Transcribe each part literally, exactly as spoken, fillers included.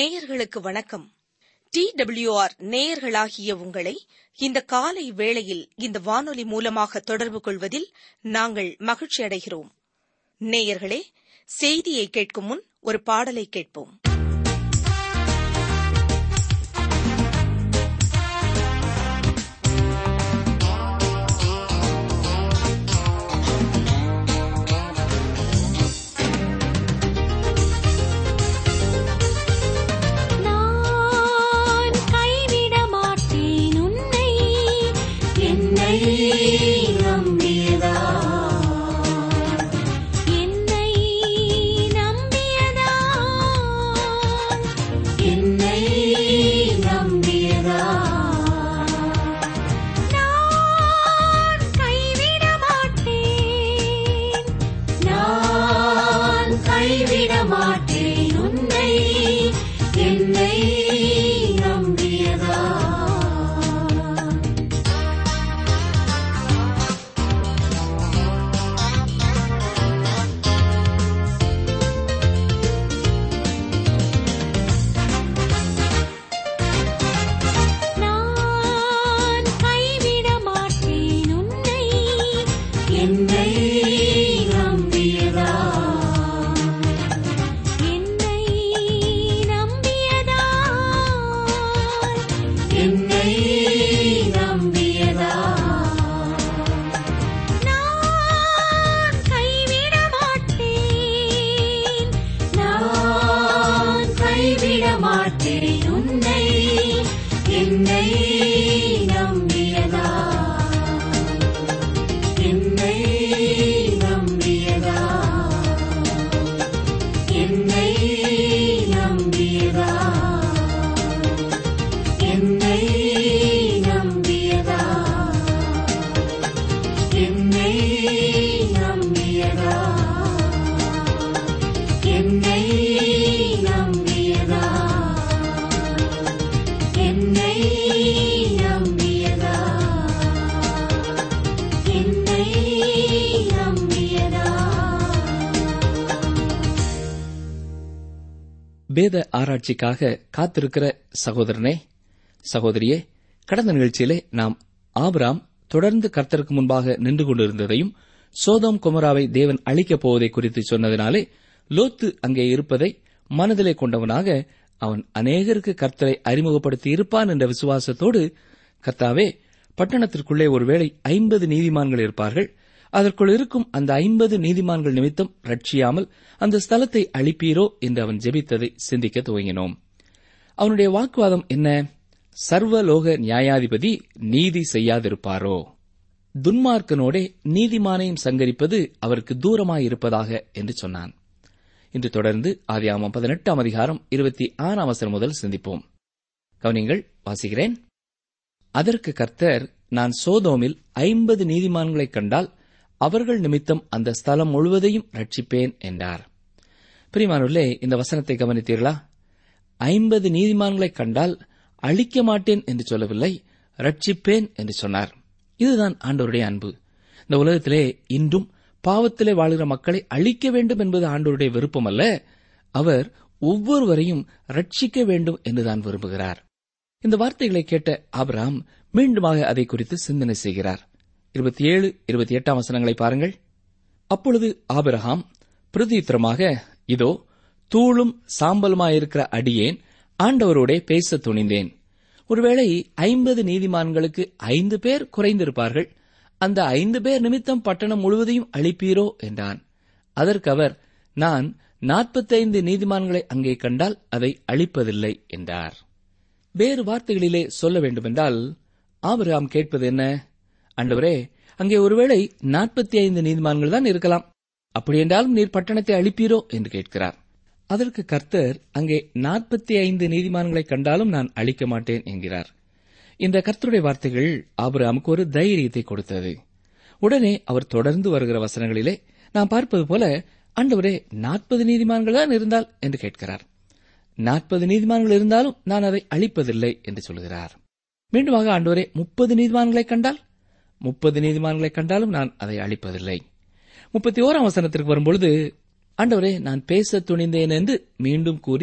நேயர்களுக்கு வணக்கம். D W R நேயர்களாகிய உங்களை இந்த காலை வேளையில் இந்த வானொலி மூலமாக தொடர்பு கொள்வதில் நாங்கள் மகிழ்ச்சி அடைகிறோம். நேயர்களே, செய்தியை கேட்கும் முன் ஒரு பாடலை கேட்போம். வேத ஆராய்ச்சிக்காக காத்திருக்கிற சகோதரனே, சகோதரியே, கடந்த நிகழ்ச்சியிலே நாம் ஆபிராம் தொடர்ந்து கர்த்தருக்கு முன்பாக நின்று கொண்டிருந்ததையும் சோதோம் கொமோராவை தேவன் அழிக்கப் போவதை குறித்து சொன்னதினாலே லோத்து அங்கே இருப்பதை மனதிலே கொண்டவனாக அவன் அநேகருக்கு கர்த்தரை அறிமுகப்படுத்தி இருப்பான் என்ற விசுவாசத்தோடு, கர்த்தாவே, பட்டணத்திற்குள்ளே ஒருவேளை ஐம்பது நீதிமான்கள் இருப்பார்கள், அதற்குள் இருக்கும் அந்த ஐம்பது நீதிமான்கள் நிமித்தம் ரட்சியாமல் அந்த ஸ்தலத்தை அழிப்பீரோ என்று அவன் ஜெபித்ததை சிந்திக்க துவங்கினோம். அவனுடைய வாக்குவாதம் என்ன? சர்வலோக நியாயாதிபதி நீதி செய்யாதிருப்பாரோ? துன்மார்க்கனோடே நீதிமானையும் சங்கரிப்பது அவருக்கு தூரமாயிருப்பதாக என்று சொன்னான். இன்று தொடர்ந்து ஆதியாகமம் பதினெட்டாம் அதிகாரம் இருபத்தி ஆறாம் வசனம் முதல் சிந்திப்போம். கவனிங்கள், வாசிக்கிறேன். அதற்கு கர்த்தர், நான் சோதோமில் ஐம்பது நீதிமான்களைக் கண்டால் அவர்கள் நிமித்தம் அந்த ஸ்தலம் முழுவதையும் ரட்சிப்பேன் என்றார். பிரியமானவர்களே, இந்த வசனத்தை கவனித்தீர்களா? ஐம்பது நீதிமான்களைக் கண்டால் அழிக்க மாட்டேன் என்று சொல்லவில்லை, ரட்சிப்பேன் என்று சொன்னார். இதுதான் ஆண்டவருடைய அன்பு. இந்த உலகத்திலே இன்றும் பாவத்திலே வாழ்கிற மக்களை அழிக்க வேண்டும் என்பது ஆண்டவருடைய விருப்பம் அல்ல. அவர் ஒவ்வொருவரையும் ரட்சிக்க வேண்டும் என்றுதான் விரும்புகிறார். இந்த வார்த்தைகளை கேட்ட ஆபிரகாம் மீண்டுமாக அதை குறித்து சிந்தனை செய்கிறார். இருபத்தி ஏழு இருபத்தி எட்டாம் வசனங்களை பாருங்கள். அப்பொழுது ஆபிரகாம் பிரதியுத்தரமாக, இதோ தூளும் சாம்பலுமாயிருக்கிற அடியேன் ஆண்டவரோடே பேச துணிந்தேன். ஒருவேளை ஐம்பது நீதிமான்களுக்கு ஐந்து பேர் குறைந்திருப்பார்கள், அந்த ஐந்து பேர் நிமித்தம் பட்டணம் முழுவதையும் அழிப்பீரோ என்றான். அதற்கு அவர், நான் நாற்பத்தைந்து நீதிமான்களை அங்கே கண்டால் அதை அழிப்பதில்லை என்றார். வேறு வார்த்தைகளிலே சொல்ல வேண்டுமென்றால் ஆபிரகாம் கேட்பது என்ன? ஆண்டவரே, அங்கே ஒருவேளை நாற்பத்தி ஐந்து நீதிமான்கள் தான் இருக்கலாம், அப்படியென்றாலும் நீர் பட்டணத்தை அழிப்பீரோ என்று கேட்கிறார். அதற்கு கர்த்தர், அங்கே நாற்பத்தி ஐந்து நீதிமான்களை கண்டாலும் நான் அழிக்க மாட்டேன் என்கிறார். இந்த கர்த்தருடைய வார்த்தைகள் ஆபிரகாமுக்கு ஒரு தைரியத்தை கொடுத்தது. உடனே அவர் தொடர்ந்து வருகிற வசனங்களிலே நாம் பார்ப்பது போல, ஆண்டவரே, நாற்பது நீதிமான்கள் தான் இருந்தால் என்று கேட்கிறார். நாற்பது நீதிமான்கள் இருந்தாலும் நான் அதை அழிப்பதில்லை என்று சொல்கிறார். மீண்டுமாக, ஆண்டவரே, முப்பது நீதிமான்களை கண்டால், முப்பது நீதிமான்களை கண்டாலும் நான் அதை அழிப்பதில்லை. முப்பத்தி ஓராம் வசனத்திற்கு வரும்பொழுது, ஆண்டவரே, நான் பேச துணிந்தேன் என்று மீண்டும் கூறி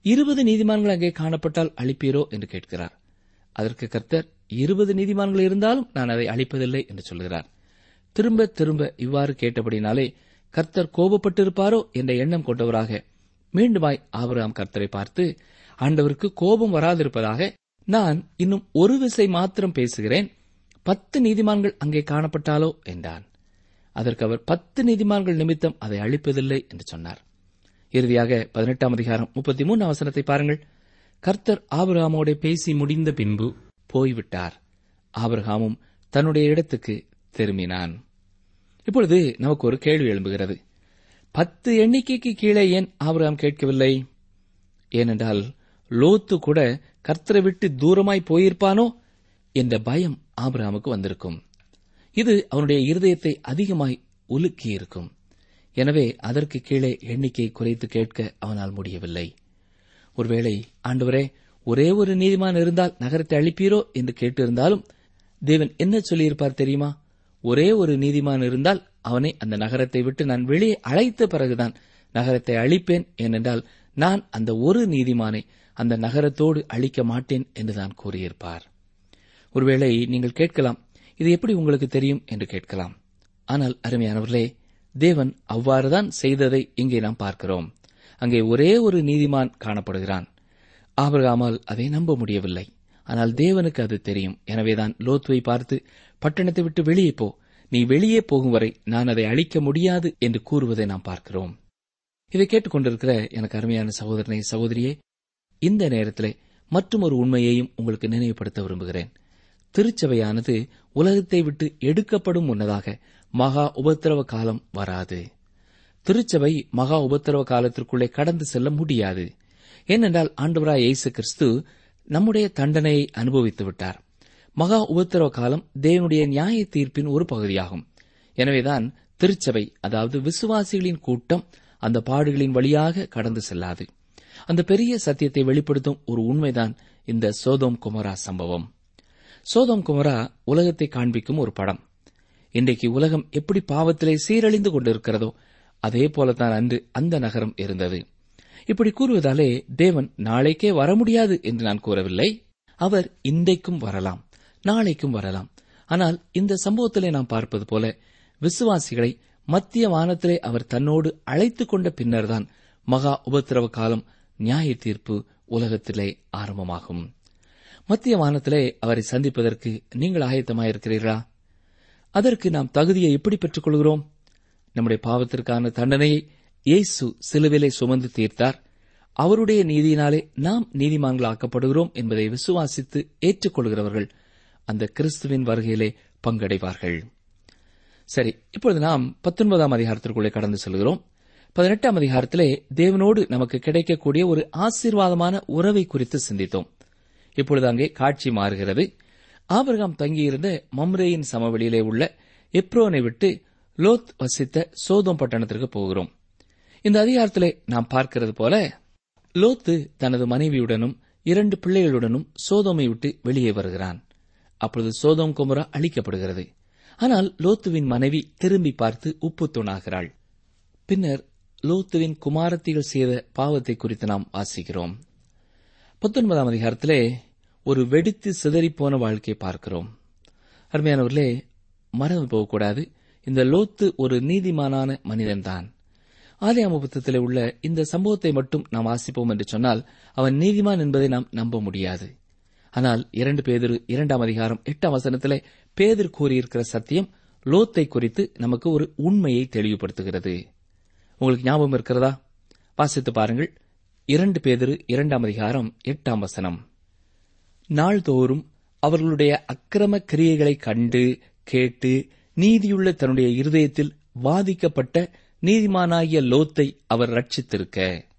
இருபது நீதிமான்கள் அங்கே காணப்பட்டால் அழிப்பீரோ என்று கேட்கிறார். அதற்கு கர்த்தர், இருபது நீதிமான்கள் இருந்தாலும் நான் அதை அழிப்பதில்லை என்று சொல்கிறார். திரும்ப திரும்ப இவ்வாறு கேட்டபடினாலே கர்த்தர் கோபப்பட்டிருப்பாரோ என்ற எண்ணம் கொண்டவராக மீண்டுமாய் ஆபிரகாம் கர்த்தரை பார்த்து, ஆண்டவருக்கு கோபம் வராதிருப்பதாக நான் இன்னும் ஒரு விசை மாத்திரம் பேசுகிறேன், பத்து நீதிமான்கள் அங்கே காணப்பட்டாலோ என்றான். அதற்கு அவர், பத்து நீதிமான்கள் நிமித்தம் அதை அழிப்பதில்லை என்று சொன்னார். இறுதியாக பதினெட்டாம் அதிகாரம் முப்பத்தி மூன்று வசனத்தை பாருங்கள். கர்த்தர் ஆபிரகாமோட பேசி முடிந்த பின்பு போய்விட்டார். ஆபிரகாமும் தன்னுடைய இடத்துக்கு திரும்பினான். இப்பொழுது நமக்கு ஒரு கேள்வி எழும்புகிறது. பத்து எண்ணிக்கைக்கு கீழே ஏன் ஆபிரகாம் கேட்கவில்லை? ஏனென்றால் லோத்து கூட கர்த்தரை விட்டு தூரமாய் போயிருப்பானோ என்ற பயம் ஆபிரகாமுக்கு வந்திருக்கும். இது அவனுடைய இருதயத்தை அதிகமாய் உலுக்கியிருக்கும். எனவே அதற்கு கீழே எண்ணிக்கை குறைத்து கேட்க அவனால் முடியவில்லை. ஒருவேளை, ஆண்டவரே, ஒரே ஒரு நீதிமான் இருந்தால் நகரத்தை அழிப்பீரோ என்று கேட்டிருந்தாலும் தேவன் என்ன சொல்லியிருப்பார் தெரியுமா? ஒரே ஒரு நீதிமான் இருந்தால் அவனை அந்த நகரத்தை விட்டு நான் வெளியே அழைத்த பிறகுதான் நகரத்தை அழிப்பேன், ஏனென்றால் நான் அந்த ஒரு நீதிமானை அந்த நகரத்தோடு அழிக்க மாட்டேன் என்றுதான் கூறியிருப்பார். ஒருவேளை நீங்கள் கேட்கலாம், இது எப்படி உங்களுக்கு தெரியும் என்று கேட்கலாம். ஆனால் அருமையானவர்களே, தேவன் அவ்வாறுதான் செய்ததை இங்கே நாம் பார்க்கிறோம். அங்கே ஒரே ஒரு நீதிமான் காணப்படுகிறான். ஆபிரகாமால் அதை நம்ப முடியவில்லை. ஆனால் தேவனுக்கு அது தெரியும். எனவேதான் லோத்துவை பார்த்து, பட்டணத்தை விட்டு வெளியே போ, நீ வெளியே போகும் வரை நான் அதை அழிக்க முடியாது என்று கூறுவதை நாம் பார்க்கிறோம். இதை கேட்டுக்கொண்டிருக்கிற எனக்கு அருமையான சகோதரனை, சகோதரியே, இந்த நேரத்திலே மற்றும் ஒரு உண்மையையும் உங்களுக்கு நினைவுபடுத்த விரும்புகிறேன். திருச்சபையானது உலகத்தை விட்டு எடுக்கப்படும் முன்னதாக மகா உபத்திரவ காலம் வராது. திருச்சபை மகா உபத்திரவ காலத்திற்குள்ளே கடந்து செல்ல முடியாது. ஏனென்றால் ஆண்டவராய் இயேசு கிறிஸ்து நம்முடைய தண்டனையை அனுபவித்து விட்டார். மகா உபத்திரவ காலம் தேவனுடைய நியாய தீர்ப்பின் ஒரு பகுதியாகும். எனவேதான் திருச்சபை, அதாவது விசுவாசிகளின் கூட்டம், அந்த பாடுகளின் வழியாக கடந்து செல்லாது. அந்த பெரிய சத்தியத்தை வெளிப்படுத்தும் ஒரு உண்மைதான் இந்த சோதோம் குமரா சம்பவம். சோதோம் குமரா உலகத்தை காண்பிக்கும் ஒரு படம். இன்றைக்கு உலகம் எப்படி பாவத்திலே சீரழிந்து கொண்டிருக்கிறதோ அதே போலத்தான் அன்று அந்த நகரம் இருந்தது. இப்படி கூறுவதாலே தேவன் நாளைக்கே வர முடியாது என்று நான் கூறவில்லை. அவர் இன்றைக்கும் வரலாம், நாளைக்கும் வரலாம். ஆனால் இந்த சம்பவத்திலே நாம் பார்ப்பது போல விசுவாசிகளை மத்திய வானத்திலே அவர் தன்னோடு அழைத்துக் கொண்ட பின்னர்தான் மகா உபத்திரவ காலம், நியாய தீர்ப்பு உலகத்திலே ஆரம்பமாகும். மத்திய வானத்திலே அவரை சந்திப்பதற்கு நீங்கள் ஆயத்தமாயிருக்கிறீர்களா? அதற்கு நாம் தகுதியை எப்படி பெற்றுக் கொள்கிறோம்? நம்முடைய பாவத்திற்கான தண்டனையை இயேசு சிலுவிலே சுமந்து தீர்த்தார். அவருடைய நீதியினாலே நாம் நீதிமான்களாக்கப்படுகிறோம் என்பதை விசுவாசித்து ஏற்றுக்கொள்கிறவர்கள் அந்த கிறிஸ்துவின் வருகையிலே பங்கடைவார்கள். சரி, இப்பொழுது நாம் பத்தொன்பதாம் அதிகாரத்திற்குள்ளே கடந்து செல்கிறோம். பதினெட்டாம் அதிகாரத்திலே தேவனோடு நமக்கு கிடைக்கக்கூடிய ஒரு ஆசீர்வாதமான உறவை குறித்து சிந்தித்தோம். இப்பொழுது அங்கே காட்சி மாறுகிறது. ஆபிரகாம் தங்கியிருந்த மம்ரேயின் சமவெளியிலே உள்ள எப்ரோனை விட்டு லோத் வசித்த சோதோம் பட்டணத்திற்கு போகிறோம். இந்த அதிகாரத்திலே நாம் பார்க்கிறது போல லோத்து தனது மனைவியுடனும் இரண்டு பிள்ளைகளுடனும் சோதோமை விட்டு வெளியே வருகிறான். அப்பொழுது சோதோம் குமரா அழிக்கப்படுகிறது. ஆனால் லோத்துவின் மனைவி திரும்பி பார்த்து உப்பு தூணாகிறாள். பின்னர் லோத்துவின் குமாரத்திகள் செய்த பாவத்தை குறித்து நாம் வாசிக்கிறோம். பத்தொன்பதாம் அதிகாரத்திலே ஒரு வெடித்து சிதறிப்போன வாழ்க்கையை பார்க்கிறோம். அருமையானவர்களே, மறந்து போகக்கூடாது, இந்த லோத்து ஒரு நீதிமானான மனிதன்தான். ஆதியாகம புத்தகத்திலே உள்ள இந்த சம்பவத்தை மட்டும் நாம் வாசிப்போம் என்று சொன்னால் அவன் நீதிமான் என்பதை நாம் நம்ப முடியாது. ஆனால் இரண்டு பேதுரு இரண்டாம் அதிகாரம் எட்டாம் வசனத்திலே பேதுரு கூறியிருக்கிற சத்தியம் லோத்தை குறித்து நமக்கு ஒரு உண்மையை தெளிவுபடுத்துகிறது. உங்களுக்கு ஞாபகம் இருக்கிறதா? வாசித்து பாருங்கள். இரண்டு பேதுரு இரண்டாம் அதிகாரம் எட்டாம் வசனம். நாள்தோறும் அவர்களுடைய அக்கிரம கிரியைகளை கண்டு கேட்டு நீதியுள்ள தன்னுடைய இருதயத்தில் வாதிக்கப்பட்ட நீதிமானாகிய லோத்தை அவர் ரட்சித்திருக்க.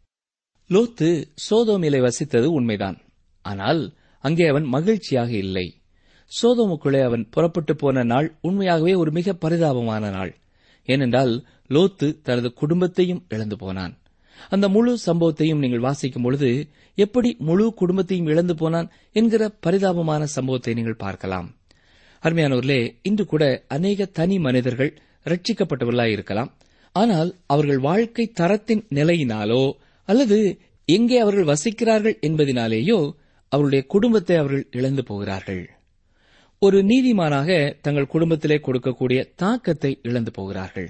லோத்து சோதோமிலே வசித்தது உண்மைதான். ஆனால் அங்கே அவன் மகிழ்ச்சியாக இல்லை. சோதோமுக்குள்ளே அவன் புறப்பட்டு போன நாள் உண்மையாகவே ஒரு மிக பரிதாபமான நாள். ஏனென்றால் லோத்து தனது குடும்பத்தையும் இழந்து போனான். அந்த முழு சம்பவத்தையும் நீங்கள் வாசிக்கும் பொழுது எப்படி முழு குடும்பத்தையும் இழந்து போனான் என்கிற பரிதாபமான சம்பவத்தை நீங்கள் பார்க்கலாம். அருமையானவர்களே, இன்று கூட அநேக தனி மனிதர்கள் ரட்சிக்கப்பட்டவர்களாய் இருக்கலாம். ஆனால் அவர்கள் வாழ்க்கை தரத்தின் நிலையினாலோ அல்லது எங்கே அவர்கள் வசிக்கிறார்கள் என்பதினாலேயோ அவருடைய குடும்பத்தை அவர்கள் இழந்து போகிறார்கள். ஒரு நீதிமானாக தங்கள் குடும்பத்திலே கொடுக்கக்கூடிய தாக்கத்தை இழந்து போகிறார்கள்.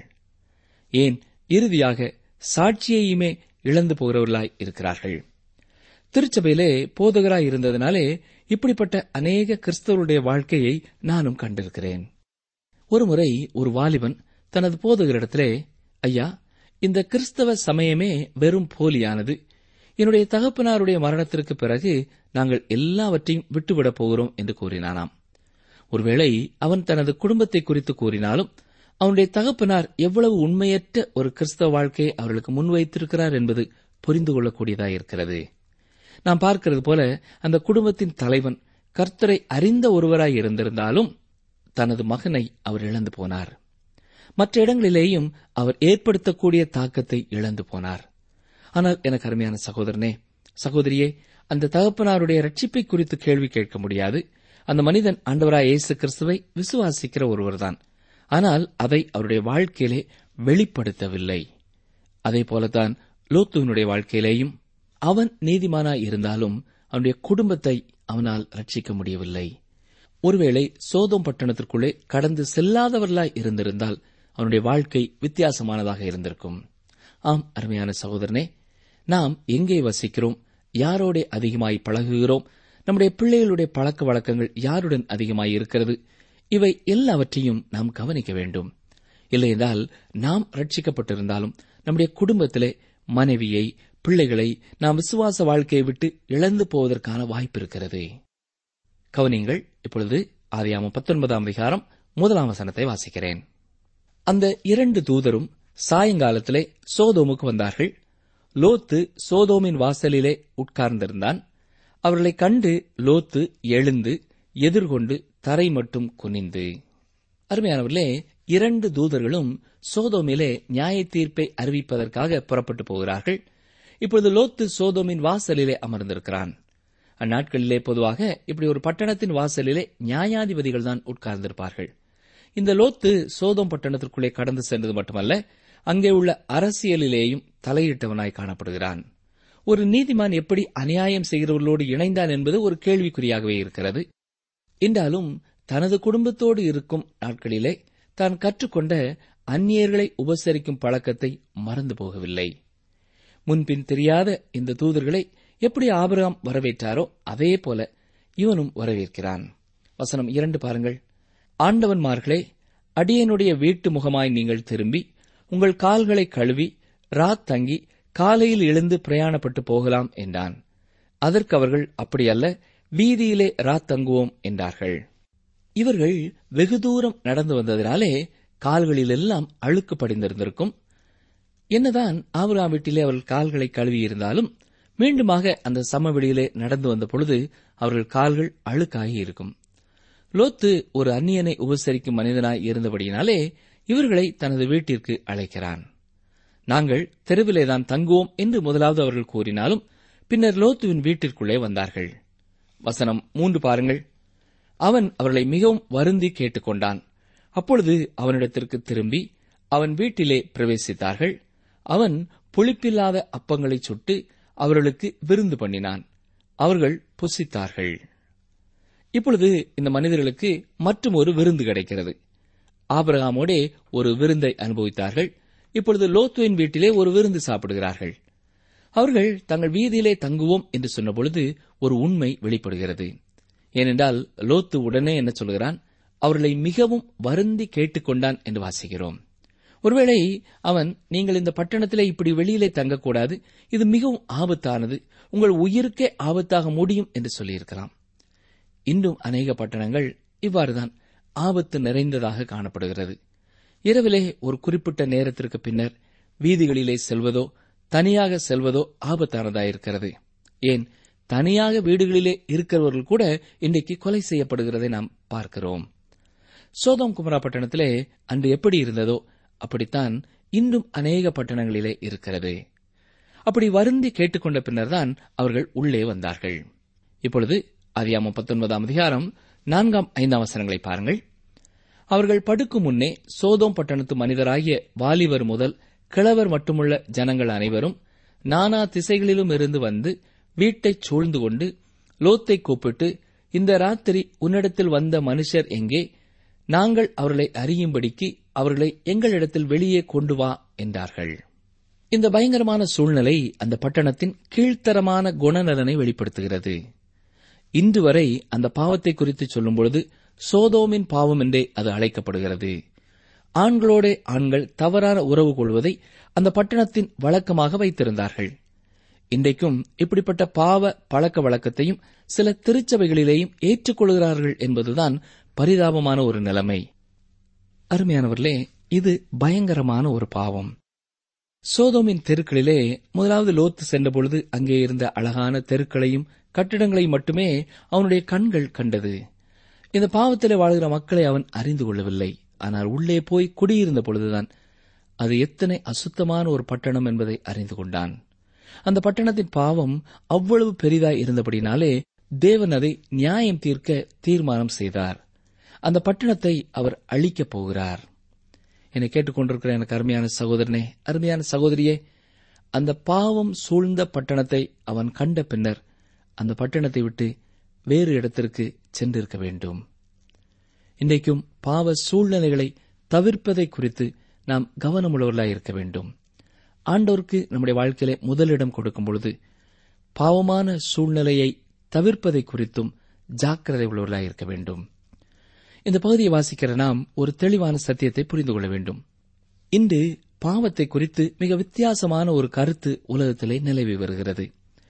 ஏன், இறுதியாக சாட்சியையுமே இழந்து போகிறவர்களாய் இருக்கிறார்கள். திருச்சபையிலே போதகராய் இருந்ததினாலே இப்படிப்பட்ட அநேக கிறிஸ்தவருடைய வாழ்க்கையை நானும் கண்டிருக்கிறேன். ஒருமுறை ஒரு வாலிபன் தனது போதகரிடத்திலே, ஐயா, இந்த கிறிஸ்தவ சமயமே வெறும் போலியானது. என்னுடைய தகப்பனாருடைய மரணத்திற்கு பிறகு நாங்கள் எல்லாவற்றையும் விட்டுவிடப் போகிறோம் என்று கூறினானாம். ஒருவேளை அவன் தனது குடும்பத்தை குறித்து கூறினாலும் அவனுடைய தகப்பனார் எவ்வளவு உண்மையற்ற ஒரு கிறிஸ்தவ வாழ்க்கையை அவர்களுக்கு முன்வைத்திருக்கிறார் என்பது புரிந்து கொள்ளக்கூடியதாயிருக்கிறது. நாம் பார்க்கிறது போல அந்த குடும்பத்தின் தலைவன் கர்த்தரை அறிந்த ஒருவராய் இருந்திருந்தாலும் தனது மகனை அவர் இழந்து போனார். மற்ற இடங்களிலேயும் அவர் ஏற்படுத்தக்கூடிய தாக்கத்தை இழந்து போனார். ஆனால் எனக்கு அருமையான சகோதரனே, சகோதரியே, அந்த தகப்பனாருடைய ரட்சிப்பை குறித்து கேள்வி கேட்க முடியாது. அந்த மனிதன் ஆண்டவராய் இயேசு கிறிஸ்துவை விசுவாசிக்கிற ஒருவர்தான். ஆனால் அதை அவருடைய வாழ்க்கையிலே வெளிப்படுத்தவில்லை. அதே போலத்தான் லோத்துவினுடைய வாழ்க்கையிலேயும் அவன் நீதிமானாய் இருந்தாலும் அவனுடைய குடும்பத்தை அவனால் ரட்சிக்க முடியவில்லை. ஒருவேளை சோதோம் பட்டணத்திற்குள்ளே கடந்து செல்லாதவர்களாய் இருந்திருந்தால் அவனுடைய வாழ்க்கை வித்தியாசமானதாக இருந்திருக்கும். ஆம், அருமையான சகோதரனே, நாம் எங்கே வசிக்கிறோம், யாரோட அதிகமாய் பழகுகிறோம், நம்முடைய பிள்ளைகளுடைய பழக்க வழக்கங்கள் யாருடன் அதிகமாய் இருக்கிறது, இவை எல்லாவற்றையும் நாம் கவனிக்க வேண்டும். இல்லையென்றால் நாம் ரட்சிக்கப்பட்டிருந்தாலும் நம்முடைய குடும்பத்திலே மனைவியை, பிள்ளைகளை நாம் விசுவாச வாழ்க்கையை விட்டு இழந்து போவதற்கான வாய்ப்பு இருக்கிறது. கவனிங்கள். இப்பொழுது ஆதியாகமம் பத்தொன்பதாம் அதிகாரம் முதலாம் வசனத்தை வாசிக்கிறேன். அந்த இரண்டு தூதரும் சாயங்காலத்திலே சோதோமுக்கு வந்தார்கள். லோத்து சோதோமின் வாசலிலே உட்கார்ந்திருந்தான். அவர்களை கண்டு லோத்து எழுந்து எதிர்கொண்டு தரை மட்டும் குனிந்து. அருமையானவர்களே, இரண்டு தூதர்களும் சோதோமிலே நியாய தீர்ப்பை அறிவிப்பதற்காக புறப்பட்டு போகிறார்கள். இப்பொழுது லோத்து சோதோமின் வாசலிலே அமர்ந்திருக்கிறான். அந்நாட்களிலே பொதுவாக இப்படி ஒரு பட்டணத்தின் வாசலிலே நியாயாதிபதிகள் தான் உட்கார்ந்திருப்பார்கள். இந்த லோத்து சோதோம் பட்டணத்திற்குள்ளே கடந்து சென்றது மட்டுமல்ல, அங்கே உள்ள அரசியலிலேயும் தலையிட்டவனாய் காணப்படுகிறான். ஒரு நீதிமான் எப்படி அநியாயம் செய்கிறவர்களோடு இணைந்தான் என்பது ஒரு கேள்விக்குறியாகவே இருக்கிறது. என்றாலும் தனது குடும்பத்தோடு இருக்கும் நாட்களிலே தான் கற்றுக்கொண்ட அந்நியர்களை உபசரிக்கும் பழக்கத்தை மறந்து போகவில்லை. முன்பின் தெரியாத இந்த தூதர்களை எப்படி ஆபிரகாம் வரவேற்றாரோ அதே போல இவனும் வரவேற்கிறான். வசனம் இரண்டு பாருங்கள். ஆண்டவன்மார்களே, அடியனுடைய வீட்டு முகமாய் நீங்கள் திரும்பி உங்கள் கால்களை கழுவி ராத் தங்கி காலையில் எழுந்து பிரயாணப்பட்டு போகலாம் என்றான். அதற்கு அவர்கள், அப்படியல்ல, வீதியிலே ராத் தங்குவோம் என்றார்கள். இவர்கள் வெகு தூரம் நடந்து வந்ததினாலே கால்களிலெல்லாம் அழுக்கு படிந்திருந்திருக்கும். என்னதான் ஆபிரகாம் வீட்டிலே அவர்கள் கால்களை கழுவியிருந்தாலும் மீண்டுமாக அந்த சமவெளியிலே நடந்து வந்த பொழுது அவர்கள் கால்கள் அழுக்காகி இருக்கும். லோத்து ஒரு அந்நியனை உபசரிக்கும் மனிதனாய் இருந்தபடியினாலே இவர்களை தனது வீட்டிற்கு அழைக்கிறான். நாங்கள் தெருவிலேதான் தங்குவோம் என்று முதலாவது அவர்கள் கூறினாலும் பின்னர் லோத்துவின் வீட்டிற்குள்ளே வந்தார்கள். வசனம் மூன்று பாருங்கள். அவன் அவர்களை மிகவும் வருந்தி கேட்டுக்கொண்டான். அப்பொழுது அவனிடத்திற்கு திரும்பி அவன் வீட்டிலே பிரவேசித்தார்கள். அவன் புளிப்பில்லாத அப்பங்களை சுட்டு அவர்களுக்கு விருந்து பண்ணினான். அவர்கள் புசித்தார்கள். இப்பொழுது இந்த மனிதர்களுக்கு மற்றும் ஒரு விருந்து கிடைக்கிறது. ஆபிரகாமோடே ஒரு விருந்தை அனுபவித்தார்கள். இப்பொழுது லோத்துவின் வீட்டிலே ஒரு விருந்து சாப்பிடுகிறார்கள். அவர்கள் தங்கள் வீதியிலே தங்குவோம் என்று சொன்னபொழுது ஒரு உண்மை வெளிப்படுகிறது. ஏனென்றால் லோத்து உடனே என்ன சொல்கிறான்? அவர்களை மிகவும் வருந்தி கேட்டுக்கொண்டான் என்று வாசிக்கிறோம். ஒருவேளை அவன், நீங்கள் இந்த பட்டணத்திலே இப்படி வெளியிலே தங்கக்கூடாது, இது மிகவும் ஆபத்தானது, உங்கள் உயிருக்கே ஆபத்தாக முடியும் என்று சொல்லியிருக்கலாம். இன்னும் அநேக பட்டணங்கள் இவ்வாறுதான் ஆபத்து நிறைந்ததாக காணப்படுகிறது. இரவிலே ஒரு குறிப்பிட்ட நேரத்திற்கு பின்னர் வீதிகளிலே செல்வதோ தனியாக செல்வதோ ஆபத்தானதாயிருக்கிறது. ஏன், தனியாக வீடுகளிலே இருக்கிறவர்கள் கூட இன்றைக்கு கொலை செய்யப்படுகிறதை நாம் பார்க்கிறோம். சோதோம் குமரா பட்டணத்திலே அன்று எப்படி இருந்ததோ அப்படித்தான் இன்னும் அநேக பட்டணங்களிலே இருக்கிறது. அப்படி வருந்தி கேட்டுக்கொண்ட பின்னர்தான் அவர்கள் உள்ளே வந்தார்கள். இப்பொழுது ஆதியாகமம் பத்தொன்பதாம் அதிகாரம் நான்காம் ஐந்தாம் வசனங்களை பாருங்கள். அவர்கள் படுக்கும் முன்னே சோதோம் பட்டணத்து மனிதராகிய வாலிபர் முதல் கிழவர் மட்டுமுள்ள ஜனங்கள் அனைவரும் நானா திசைகளிலும் இருந்து வந்து வீட்டைச் சூழ்ந்து கொண்டு லோத்தை கூப்பிட்டு, இந்த ராத்திரி உன்னிடத்தில் வந்த மனுஷர் எங்கே? நாங்கள் அவர்களை அறியும்படிக்கு அவர்களை எங்களிடத்தில் வெளியே கொண்டு வா என்றார்கள். இந்த பயங்கரமான சூழ்நிலை அந்த பட்டணத்தின் கீழ்த்தரமான குணநலனை வெளிப்படுத்துகிறது. இன்று வரை அந்த பாவத்தை குறித்து சொல்லும்பொழுது சோதோமின் பாவம் என்றே அது அழைக்கப்படுகிறது. ஆண்களோட ஆண்கள் தவறான உறவு கொள்வதை அந்த பட்டணத்தின் வழக்கமாக வைத்திருந்தார்கள். இன்றைக்கும் இப்படிப்பட்ட பாவ பழக்க வழக்கத்தையும் சில திருச்சபைகளிலேயும் ஏற்றுக்கொள்கிறார்கள் என்பதுதான் பரிதாபமான ஒரு நிலைமை. அருமையானவர்களே, இது பயங்கரமான ஒரு பாவம். சோதோமின் தெருக்களிலே முதலாவது லோத்து சென்றபொழுது அங்கே இருந்த அழகான தெருக்களையும் கட்டிடங்களையும் மட்டுமே அவனுடைய கண்கள் கண்டது. இந்த பாவத்திலே வாழ்கிற மக்களை அவன் அறிந்து கொள்ளவில்லை. ஆனால் உள்ளே போய் குடியிருந்த பொழுதுதான் அது எத்தனை அசுத்தமான ஒரு பட்டணம் என்பதை அறிந்து கொண்டான். அந்த பட்டணத்தின் பாவம் அவ்வளவு பெரிதாய் இருந்தபடினாலே தேவன் அதை நியாயம் தீர்க்க தீர்மானம் செய்தார். அந்த பட்டணத்தை அவர் அழிக்கப் போகிறார். என்னை கேட்டுக்கொண்டிருக்கிற எனக்கு அருமையான சகோதரனே, அருமையான சகோதரியே, அந்த பாவம் சூழ்ந்த பட்டணத்தை அவன் கண்ட பின்னர் அந்த பட்டணத்தை விட்டு வேறு இடத்திற்கு சென்றிருக்க வேண்டும். இன்றைக்கும் பாவ சூழ்நிலைகளை தவிர்ப்பதை குறித்து நாம் கவனமுள்ளவர்களாய் இருக்க வேண்டும். ஆண்டோருக்கு நம்முடைய வாழ்க்கையிலே முதலிடம் கொடுக்கும் பொழுது பாவமான சூழ்நிலையை தவிர்ப்பதை குறித்தும் ஜாக்கிரதை உள்ளவர்களாய் இருக்க வேண்டும். இந்த பகுதியை வாசிக்கிற நாம் ஒரு தெளிவான சத்தியத்தை புரிந்து கொள்ள வேண்டும். இன்று பாவத்தை குறித்து மிக வித்தியாசமான ஒரு கருத்து உலகத்திலே நிலவி வருகிறது.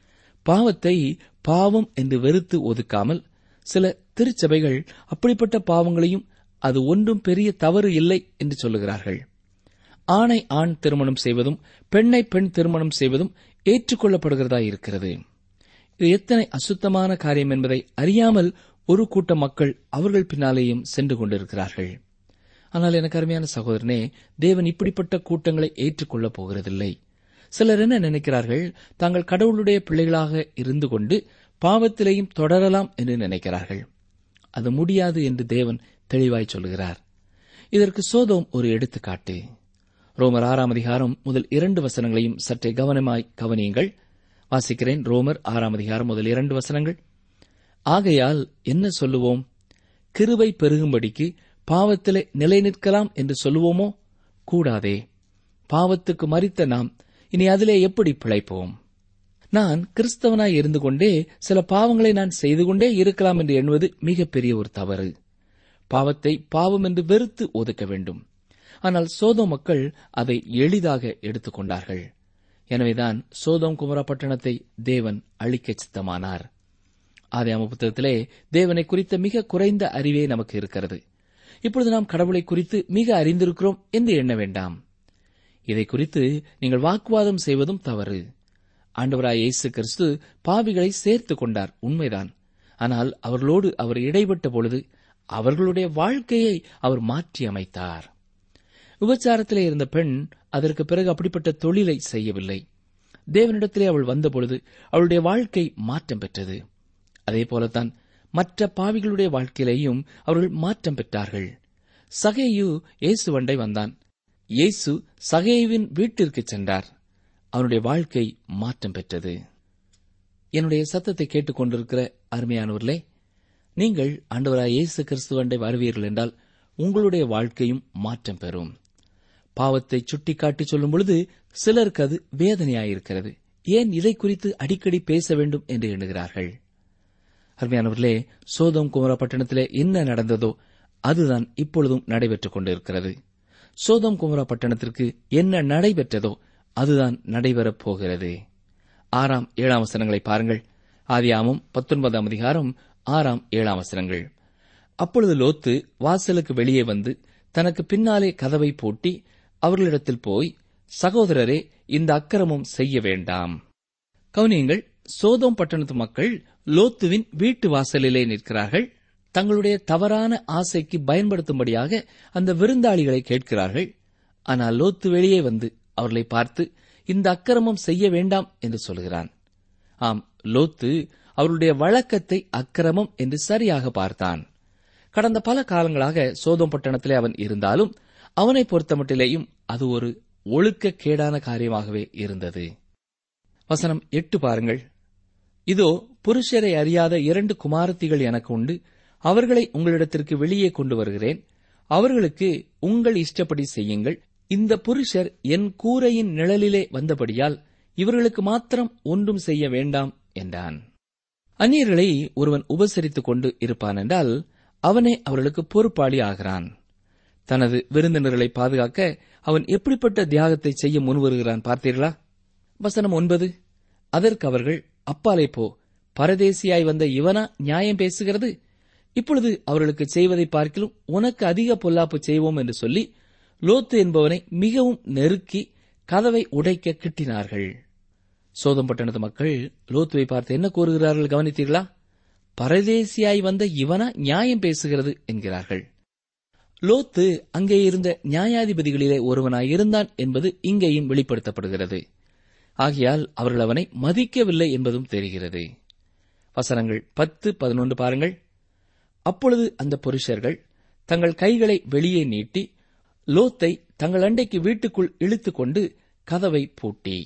பாவத்தை பாவம் என்று வெறுத்து ஒதுக்காமல் சில திருச்சபைகள் அப்படிப்பட்ட பாவங்களையும் அது ஒன்றும் பெரிய தவறு இல்லை என்று சொல்லுகிறார்கள். ஆணை ஆண் திருமணம் செய்வதும் பெண்ணை பெண் திருமணம் செய்வதும் ஏற்றுக்கொள்ளப்படுகிறதா இருக்கிறது. இது எத்தனை அசுத்தமான காரியம் என்பதை அறியாமல் ஒரு கூட்ட மக்கள் அவர்கள் பின்னாலேயும் சென்று கொண்டிருக்கிறார்கள். ஆனால் எனக்கு அருமையான சகோதரனே, தேவன் இப்படிப்பட்ட கூட்டங்களை ஏற்றுக்கொள்ளப் போகிறதில்லை. சிலர் என்ன நினைக்கிறார்கள்? தாங்கள் கடவுளுடைய பிள்ளைகளாக இருந்து கொண்டு பாவத்திலேயும் தொடரலாம் என்று நினைக்கிறார்கள். அது முடியாது என்று தேவன் தெளிவாய் சொல்கிறார். இதற்கு சோதோம் ஒரு எடுத்துக்காட்டு. ரோமர் ஆறாம் அதிகாரம் முதல் இரண்டு வசனங்களையும் சற்றே கவனமாய் கவனியுங்கள். வாசிக்கிறேன். ரோமர் ஆறாம் அதிகாரம் முதல் இரண்டு வசனங்கள். ஆகையால் என்ன சொல்லுவோம்? கிருபை பெருகும்படிக்கு பாவத்திலே நிலை நிற்கலாம் என்று சொல்லுவோமோ? கூடாதே. பாவத்துக்கு மரித்த நாம் இனி அதிலே எப்படி பிழைப்போம்? நான் கிறிஸ்தவனாய் இருந்து கொண்டே சில பாவங்களை நான் செய்து கொண்டே இருக்கலாம் என்று எண்ணுவது மிகப்பெரிய ஒரு தவறு. பாவத்தை பாவம் என்று வெறுத்து ஒதுக்க வேண்டும். ஆனால் சோதோம் மக்கள் அதை எளிதாக எடுத்துக் கொண்டார்கள். எனவேதான் சோதோம் குமரா பட்டணத்தை தேவன் அழிக்க சித்தமானார். ஆதியாகம புத்தகத்திலே தேவனை குறித்த மிக குறைந்த அறிவே நமக்கு இருக்கிறது. இப்பொழுது நாம் கடவுளை குறித்து மிக அறிந்திருக்கிறோம் என்று எண்ண வேண்டாம். இதை குறித்து நீங்கள் வாக்குவாதம் செய்வதும் தவறு. ஆண்டவராய் இயேசு கிறிஸ்து பாவிகளை சேர்த்துக் கொண்டார், உண்மைதான். ஆனால் அவர்களோடு அவர் இடைப்பட்ட பொழுது அவர்களுடைய வாழ்க்கையை அவர் மாற்றி அமைத்தார். விபச்சாரத்திலே இருந்த பெண் அதற்கு பிறகு அப்படிப்பட்ட தொழிலை செய்யவில்லை. தேவனிடத்திலே அவள் வந்தபொழுது அவளுடைய வாழ்க்கை மாற்றம் பெற்றது. அதே போலத்தான் மற்ற பாவிகளுடைய வாழ்க்கையிலேயும் அவர்கள் மாற்றம் பெற்றார்கள். சகேயு இயேசு வண்டை வந்தான். இயேசு சகேயுவின் வீட்டிற்கு சென்றார். அவனுடைய வாழ்க்கை மாற்றம் பெற்றது. என்னுடைய சத்தத்தை கேட்டுக் கொண்டிருக்கிற அருமையானவர்களே, நீங்கள் ஆண்டவராய் இயேசு கிறிஸ்துவண்டை வருவீர்கள் என்றால் உங்களுடைய வாழ்க்கையும் மாற்றம் பெறும். பாவத்தை சுட்டிக்காட்டி சொல்லும் பொழுது சிலருக்கு அது வேதனையாயிருக்கிறது. ஏன் இதை குறித்து அடிக்கடி பேச வேண்டும் என்று எண்ணுகிறார்கள். அருமையானவர்களே, சோதோம் குமரா பட்டணத்திலே என்ன நடந்ததோ அதுதான் இப்பொழுதும் நடைபெற்றுக் கொண்டிருக்கிறது. சோதோம் குமரா பட்டணத்திற்கு என்ன நடைபெற்றதோ அதுதான் நடைபெறப் போகிறது. ஆறாம் ஏழாம் வசனங்களை பாருங்கள். ஆதியாகமம் பத்தொன்பதாம் அதிகாரம் ஆறாம் ஏழாம் வசனங்கள். அப்பொழுது லோத்து வாசலுக்கு வெளியே வந்து தனக்கு பின்னாலே கதவை பூட்டி அவர்களிடத்தில் போய், சகோதரரே, இந்த அக்கிரமம் செய்ய வேண்டாம். கவனியுங்கள், சோதோம் பட்டணத்து மக்கள் லோத்துவின் வீட்டு வாசலிலே நிற்கிறார்கள். தங்களுடைய தவறான ஆசைக்கு பயன்படுத்தும்படியாக அந்த விருந்தாளிகளை கேட்கிறார்கள். ஆனால் லோத்து வெளியே வந்து அவர்களை பார்த்து இந்த அக்கிரமம் செய்ய வேண்டாம் என்று சொல்கிறான். ஆம், லோத்து அவருடைய வழக்கத்தை அக்கிரமம் என்று சரியாக பார்த்தான். கடந்த பல காலங்களாக சோதோம் பட்டணத்திலே அவன் இருந்தாலும் அவனை பொறுத்தமட்டிலேயும் அது ஒரு ஒழுக்க கேடான காரியமாகவே இருந்தது. வசனம் எட்டு பாருங்கள். இதோ புருஷரை அறியாத இரண்டு குமாரத்திகள் எனக்கு உண்டு. அவர்களை உங்களிடத்திற்கு வெளியே கொண்டு வருகிறேன். அவர்களுக்கு உங்கள் இஷ்டப்படி செய்யுங்கள். இந்த புருஷர் என் கூரையின் நிழலிலே வந்தபடியால் இவர்களுக்கு மாத்திரம் ஒன்றும் செய்ய வேண்டாம் என்றான். அந்நியர்களை ஒருவன் உபசரித்துக் கொண்டு இருப்பான் என்றால் அவனே அவர்களுக்கு பொறுப்பாளி ஆகிறான். தனது விருந்தினர்களை பாதுகாக்க அவன் எப்படிப்பட்ட தியாகத்தை செய்ய முன்வருகிறான் பார்த்தீர்களா? வசனம் ஒன்பது. அதற்கு அவர்கள், அப்பாலே போ, பரதேசியாய் வந்த இவனா நியாயம் பேசுகிறது? இப்பொழுது அவர்களுக்கு செய்வதை பார்க்கிலும் உனக்கு அதிக பொல்லாப்பு செய்வோம் என்று சொல்லி லோத்து என்பவனை மிகவும் நெருக்கி கதவை உடைக்க கிட்டினார்கள். சோதம் பட்டணத்து மக்கள் லோத்துவை பார்த்து என்ன கூறுகிறார்கள் கவனித்தீர்களா? பரதேசியாய் வந்த இவனா நியாயம் பேசுகிறது என்கிறார்கள். லோத்து அங்கே இருந்த நியாயாதிபதிகளிலே ஒருவனாய் இருந்தான் என்பது இங்கேயும் வெளிப்படுத்தப்படுகிறது. ஆகையால் அவர்கள் அவனை மதிக்கவில்லை என்பதும் தெரிகிறது. வசனங்கள் பத்து பதினொன்று பாருங்கள். அப்பொழுது அந்த புருஷர்கள் தங்கள் கைகளை வெளியே நீட்டி லோத்தை தங்கள் அண்டைக்கு வீட்டுக்குள் இழுத்துக் கொண்டு கதவை பூட்டி,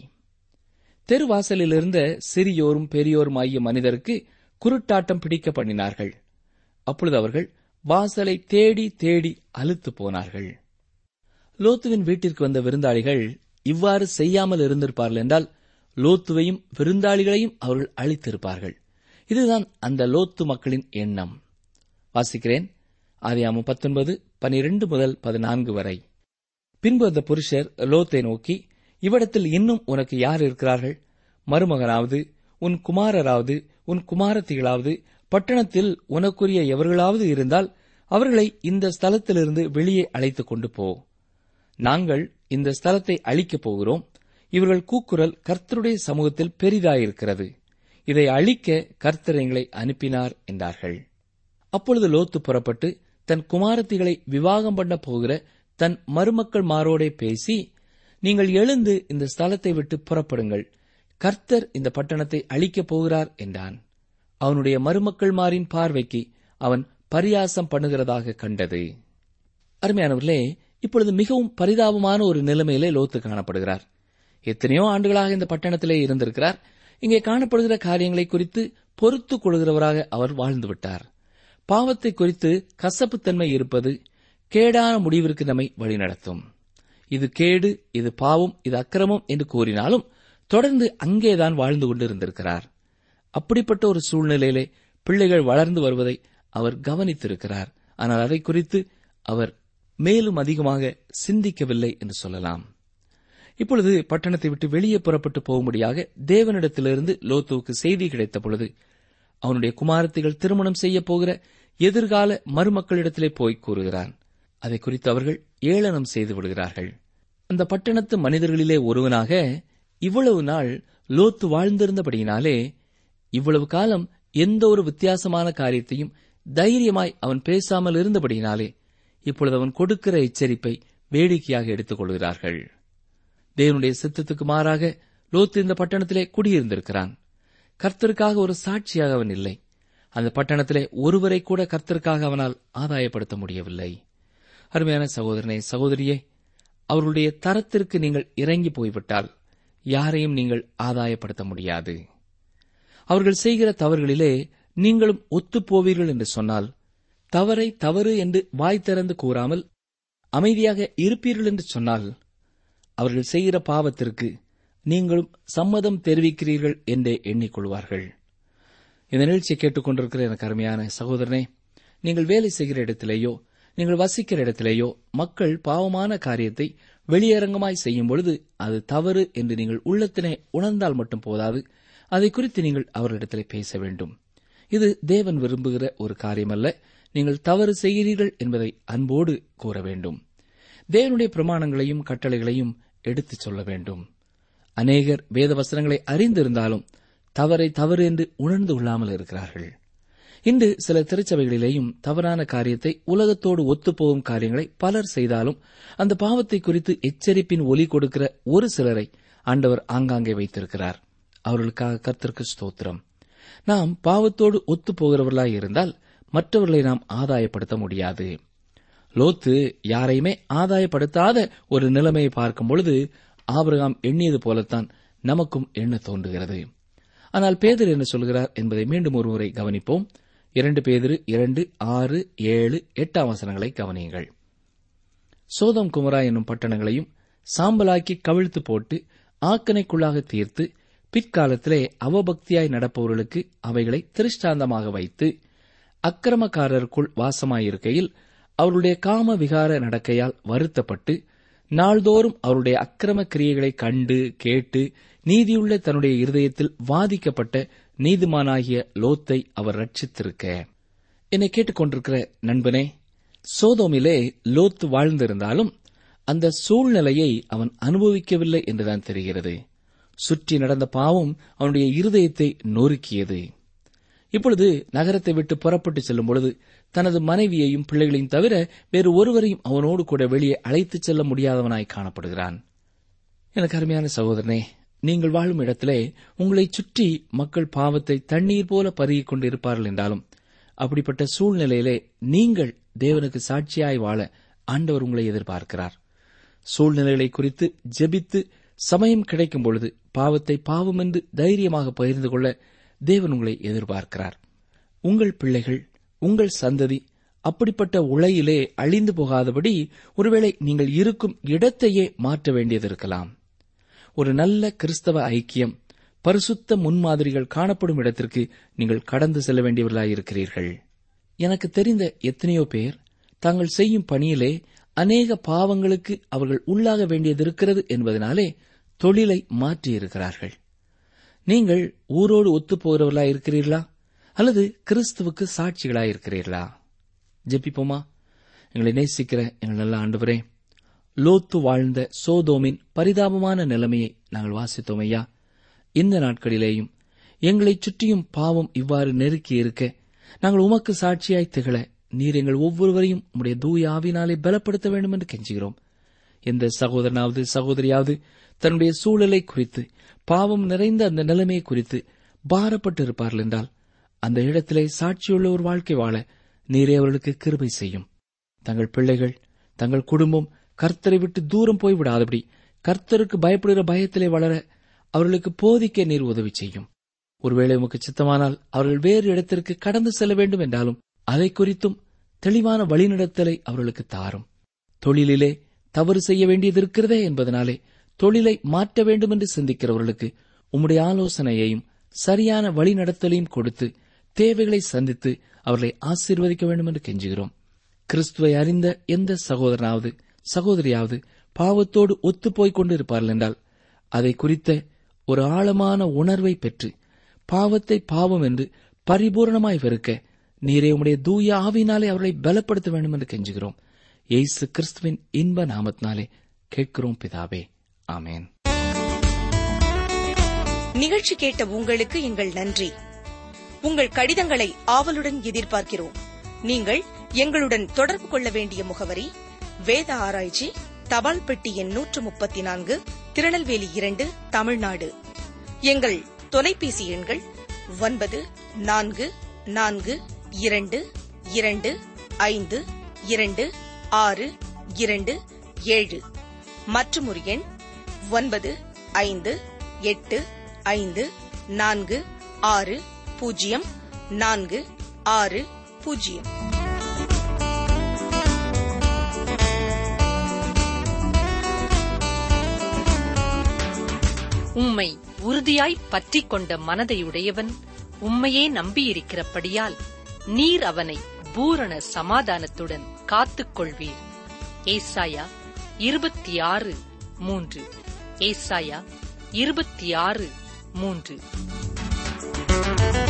தெருவாசலில் இருந்த சிறியோரும் பெரியோரும் ஆகிய மனிதருக்கு குருட்டாட்டம் பிடிக்க பண்ணினார்கள். அப்பொழுது அவர்கள் வாசலை தேடி தேடி அலுத்து போனார்கள். லோத்துவின் வீட்டிற்கு வந்த விருந்தாளிகள் இவ்வாறு செய்யாமல் இருந்திருப்பார்கள் என்றால் லோத்துவையும் விருந்தாளிகளையும் அவர்கள் அழித்திருப்பார்கள். இதுதான் அந்த லோத்து மக்களின் எண்ணம். வாசிக்கிறேன். ஆதியாகமம் பத்தொன்பது பனிரெண்டு முதல் பதினான்கு வரை. பின்பு அந்த புருஷர் லோத்தை நோக்கி, இவ்விடத்தில் இன்னும் உனக்கு யார் இருக்கிறார்கள்? மருமகனாவது உன் குமாரராவது உன் குமாரத்திகளாவது பட்டணத்தில் உனக்குரிய எவர்களாவது இருந்தால் அவர்களை இந்த ஸ்தலத்திலிருந்து வெளியே அழைத்துக் கொண்டு போ. நாங்கள் இந்த ஸ்தலத்தை அழிக்கப் போகிறோம். இவர்கள் கூக்குரல் கர்த்தருடைய சமூகத்தில் பெரிதாயிருக்கிறது. இதை அழிக்க கர்த்தர் எங்களை அனுப்பினார் என்றார்கள். அப்பொழுது லோத்து புறப்பட்டு தன் குமாரத்திகளை விவாகம் பண்ண போகிற தன் மருமக்கள் மாரோடே பேசி, நீங்கள் எழுந்து இந்த ஸ்தலத்தை விட்டு புறப்படுங்கள், கர்த்தர் இந்த பட்டணத்தை அழிக்கப் போகிறார் என்றான். அவனுடைய மருமக்கள் மாரின் பார்வைக்கு அவன் பரியாசம் பண்ணுகிறதாக கண்டது. அருமையானவர்களே, இப்பொழுது மிகவும் பரிதாபமான ஒரு நிலைமையிலே லோத்து காணப்படுகிறார். எத்தனையோ ஆண்டுகளாக இந்த பட்டணத்திலே இருந்திருக்கிறார். இங்கே காணப்படுகிற காரியங்களை குறித்து பொறுத்துக் கொள்கிறவராக அவர் வாழ்ந்துவிட்டார். பாவத்தை குறித்து கசப்புத்தன்மை இருப்பது கேடான முடிவிற்கு நம்மை வழிநடத்தும். இது கேடு, இது பாவம், இது அக்கிரமம் என்று கூறினாலும் தொடர்ந்து அங்கேதான் வாழ்ந்து கொண்டிருந்திருக்கிறார். அப்படிப்பட்ட ஒரு சூழ்நிலையிலே பிள்ளைகள் வளர்ந்து வருவதை அவர் கவனித்திருக்கிறார். ஆனால் அதை குறித்து அவர் மேலும் அதிகமாக சிந்திக்கவில்லை என்று சொல்லலாம். இப்பொழுது பட்டணத்தை விட்டு வெளியே புறப்பட்டு போகும்படியாக தேவனிடத்திலிருந்து லோத்துவுக்கு செய்தி கிடைத்த பொழுது அவனுடைய குமாரத்திகள் திருமணம் செய்ய போகிற எதிர்கால மருமக்களிடத்திலே போய் கூறுகிறான். அதை குறித்து அவர்கள் ஏளனம் செய்து விடுகிறார்கள். அந்த பட்டணத்து மனிதர்களிலே ஒருவனாக இவ்வளவு நாள் லோத்து வாழ்ந்திருந்தபடியினாலே இவ்வளவு காலம் எந்த ஒரு வித்தியாசமான காரியத்தையும் தைரியமாய் அவன் பேசாமல் இருந்தபடியினாலே இப்பொழுது அவன் கொடுக்கிற எச்சரிப்பை வேடிக்கையாக எடுத்துக் கொள்கிறார்கள். தேவனுடைய சித்தத்துக்கு மாறாக லோத்து இந்த பட்டணத்திலே குடியிருந்திருக்கிறான். கர்த்தருக்காக ஒரு சாட்சியாக அவன் இல்லை. அந்த பட்டணத்திலே ஒருவரை கூட கர்த்தருக்காக அவனால் ஆதாயப்படுத்த முடியவில்லை. அருமையான சகோதரனே, சகோதரியே, அவர்களுடைய தரத்திற்கு நீங்கள் இறங்கி போய்விட்டால் யாரையும் நீங்கள் ஆதாயப்படுத்த முடியாது. அவர்கள் செய்கிற தவறுகளிலே நீங்களும் ஒத்துப்போவீர்கள் என்று சொன்னால், தவறை தவறு என்று வாய் திறந்து கூறாமல் அமைதியாக இருப்பீர்கள் என்று சொன்னால், அவர்கள் செய்கிற பாவத்திற்கு நீங்களும் சம்மதம் தெரிவிக்கிறீர்கள் என்றே எண்ணிக்கொள்வார்கள். இந்த நிகழ்ச்சியை கேட்டுக் கொண்டிருக்கிற எனக்கு அருமையான சகோதரனே, நீங்கள் வேலை செய்கிற இடத்திலேயோ நீங்கள் வசிக்கிற இடத்திலேயோ மக்கள் பாவமான காரியத்தை வெளியரங்கமாய் செய்யும் பொழுது அது தவறு என்று நீங்கள் உள்ளத்தினை உணர்ந்தால் மட்டும் போதாது, அதை குறித்து நீங்கள் அவர்களிடத்திலே பேச வேண்டும். இது தேவன் விரும்புகிற ஒரு காரியமல்ல. நீங்கள் தவறு செய்கிறீர்கள் என்பதை அன்போடு கூற வேண்டும். தேவனுடைய பிரமாணங்களையும் கட்டளைகளையும் எடுத்துச் சொல்ல வேண்டும். அநேகர் வேத வசனங்களை அறிந்திருந்தாலும் தவறை தவறு என்று உணர்ந்து கொள்ளாமல் இருக்கிறார்கள். இன்று சில திருச்சபைகளிலேயும் தவறான காரியத்தை உலகத்தோடு ஒத்துப்போகும் காரியங்களை பலர் செய்தாலும் அந்த பாவத்தை குறித்து எச்சரிப்பின் ஒலி கொடுக்கிற ஒரு சிலரை ஆண்டவர் ஆங்காங்கே வைத்திருக்கிறார். அவர்களுக்காக கர்த்தருக்கு ஸ்தோத்திரம். நாம் பாவத்தோடு ஒத்துப்போகிறவர்களாய் இருந்தால் மற்றவர்களை நாம் ஆதாயப்படுத்த முடியாது. லோத்து யாரையுமே ஆதாயப்படுத்தாத ஒரு நிலைமையை பார்க்கும் பொழுது ஆபிரகாம் எண்ணியது போலத்தான் நமக்கும் எண்ண தோன்றுகிறது. ஆனால் பேதுரு என்ன சொல்கிறார் என்பதை மீண்டும் ஒருமுறை கவனிப்போம். இரண்டு பேதுரு இரண்டு ஆறு ஏழு எட்டாம் வசனங்களை கவனியுங்கள். சோதோம் குமரா என்னும் பட்டணங்களையும் சாம்பலாக்கி கவிழ்த்து போட்டு ஆக்கனைக்குள்ளாக தீர்த்து பிற்காலத்திலே அவபக்தியாய் நடப்பவர்களுக்கு அவைகளை திருஷ்டாந்தமாக வைத்து அக்கிரமக்காரருக்குள் வாசமாயிருக்கையில் அவருடைய காம விகார நடக்கையால் வருத்தப்பட்டு நாள்தோறும் அவருடைய அக்கிரம கிரியைகளை கண்டு கேட்டு நீதியுள்ள தன்னுடைய இருதயத்தில் வாதிக்கப்பட்ட நீதிமானாகிய லோத்தை அவர் ரட்சித்திருக்க. என்னை கேட்டுக்கொண்டிருக்கிற நண்பனே, சோதோமிலே லோத்து வாழ்ந்திருந்தாலும் அந்த சூழ்நிலையை அவன் அனுபவிக்கவில்லை என்றுதான் தெரிகிறது. சுற்றி நடந்த பாவம் அவனுடைய இருதயத்தை நொறுக்கியது. இப்பொழுது நகரத்தை விட்டு புறப்பட்டு செல்லும் பொழுது தனது மனைவியையும் பிள்ளைகளையும் தவிர வேறு ஒருவரையும் அவனோடு கூட வெளியே அழைத்துச் செல்ல முடியாதவனாய் காணப்படுகிறான். எனக்கு அருமையான சகோதரனே, நீங்கள் வாழும் இடத்திலே உங்களை சுற்றி மக்கள் பாவத்தை தண்ணீர் போல பருகிக் கொண்டு இருப்பார்கள் என்றாலும் அப்படிப்பட்ட சூழ்நிலையிலே நீங்கள் தேவனுக்கு சாட்சியாய் வாழ ஆண்டவர் உங்களை எதிர்பார்க்கிறார். சூழ்நிலைகளை குறித்து ஜெபித்து சமயம் கிடைக்கும் பொழுது பாவத்தை பாவம் என்று தைரியமாக பகிர்ந்து கொள்ள தேவன் உங்களை எதிர்பார்க்கிறார். உங்கள் பிள்ளைகள், உங்கள் சந்ததி அப்படிப்பட்ட உளையிலே அழிந்து போகாதபடி ஒருவேளை நீங்கள் இருக்கும் இடத்தையே மாற்ற வேண்டியதிருக்கலாம். ஒரு நல்ல கிறிஸ்தவ ஐக்கியம், பரிசுத்த முன்மாதிரிகள் காணப்படும் இடத்திற்கு நீங்கள் கடந்து செல்ல வேண்டியவர்களாயிருக்கிறீர்கள். எனக்கு தெரிந்த எத்தனையோ பேர் தாங்கள் செய்யும் பணியிலே அநேக பாவங்களுக்கு அவர்கள் உள்ளாக வேண்டியதிருக்கிறது என்பதனாலே தொழிலை மாற்றியிருக்கிறார்கள். நீங்கள் ஊரோடு ஒத்துப்போகிறவர்களாயிருக்கிறீர்களா அல்லது கிறிஸ்துவுக்கு சாட்சிகளாயிருக்கிறீர்களா? ஜெபிப்போமா. எங்களை நேசிக்கிற எங்கள் நல்ல ஆண்டவரே, லோத்து வாழ்ந்த சோதோமின் பரிதாபமான நிலைமையை நாங்கள் வாசித்தோம் ஐயா. இந்த நாட்களிலேயும் எங்களை சுற்றியும் பாவம் இவ்வாறு நெருக்கி இருக்க நாங்கள் உமக்கு சாட்சியாய் திகழ நீர் எங்கள் ஒவ்வொருவரையும் உம்முடைய தூய ஆவியினாலே பலப்படுத்த வேண்டும் என்று கெஞ்சுகிறோம். எந்த சகோதரனாவது சகோதரியாவது தன்னுடைய சூழலை குறித்து, பாவம் நிறைந்த அந்த நிலைமையை குறித்து பாரப்பட்டு இருப்பார்கள் என்றால் அந்த இடத்திலே சாட்சியுள்ள ஒரு வாழ்க்கை வாழ நீரே அவர்களுக்கு கிருபை செய்யும். தங்கள் பிள்ளைகள், தங்கள் குடும்பம் கர்த்தரை விட்டு தூரம் போய்விடாதபடி கர்த்தருக்கு பயப்படுகிற பயத்திலே வளர அவர்களுக்கு போதிக்க நீர் உதவி செய்யும். ஒருவேளை உமக்கு சித்தமானால் அவர்கள் வேறு இடத்திற்கு கடந்து செல்ல வேண்டும் என்றாலும் அதை குறித்தும் தெளிவான வழிநடத்தலை அவர்களுக்கு தாரும். தொழிலிலே தவறு செய்ய வேண்டியது இருக்கிறதே என்பதனாலே தொழிலை மாற்ற வேண்டும் என்று சிந்திக்கிறவர்களுக்கு உம்முடைய ஆலோசனையையும் சரியான வழிநடத்தலையும் கொடுத்து தேவைகளை சந்தித்து அவர்களை ஆசீர்வதிக்க வேண்டும் என்று கெஞ்சுகிறோம். கிறிஸ்துவை அறிந்த எந்த சகோதரனாவது சகோதரியாவது பாவத்தோடு ஒத்துப்போய்க் கொண்டு இருப்பார்கள் என்றால் அதை குறித்த ஒரு ஆழமான உணர்வை பெற்று பாவத்தை பாவம் என்று பரிபூர்ணமாய் வெறுக்க நீரே உம்முடைய தூய ஆவியினாலே அவர்களை பலப்படுத்த வேண்டும் என்று கெஞ்சுகிறோம். இயேசு கிறிஸ்துவின் இன்ப நாமத்தினாலே கேட்கிறோம் பிதாவே, ஆமேன். நிகழ்ச்சி கேட்ட உங்களுக்கு எங்கள் நன்றி. உங்கள் கடிதங்களை ஆவலுடன் எதிர்பார்க்கிறோம். நீங்கள் எங்களுடன் தொடர்பு கொள்ள வேண்டிய முகவரி: வேத ஆராய்ச்சி, தபால் பெட்டி எண் நூற்று முப்பத்தி நான்கு, திருநெல்வேலி இரண்டு, தமிழ்நாடு. எங்கள் தொலைபேசி எண்கள் ஒன்பது நான்கு நான்கு இரண்டு இரண்டு ஐந்து இரண்டு ஆறு இரண்டு ஏழு மற்றும் ஒரு எண் ஒன்பது ஐந்து எட்டு ஐந்து நான்கு ஆறு பூஜ்ஜியம் நான்கு ஆறு பூஜ்ஜியம். உம்மை உறுதியாய் பற்றிக் கொண்ட மனதையுடையவன் உம்மையே நம்பியிருக்கிறபடியால் நீர் அவனை பூரண சமாதானத்துடன் காத்துக் கொள்வீர். ஏசாயா இருபத்தி ஆறு மூன்று. ஏசாயா இருபத்தி ஆறு மூன்று.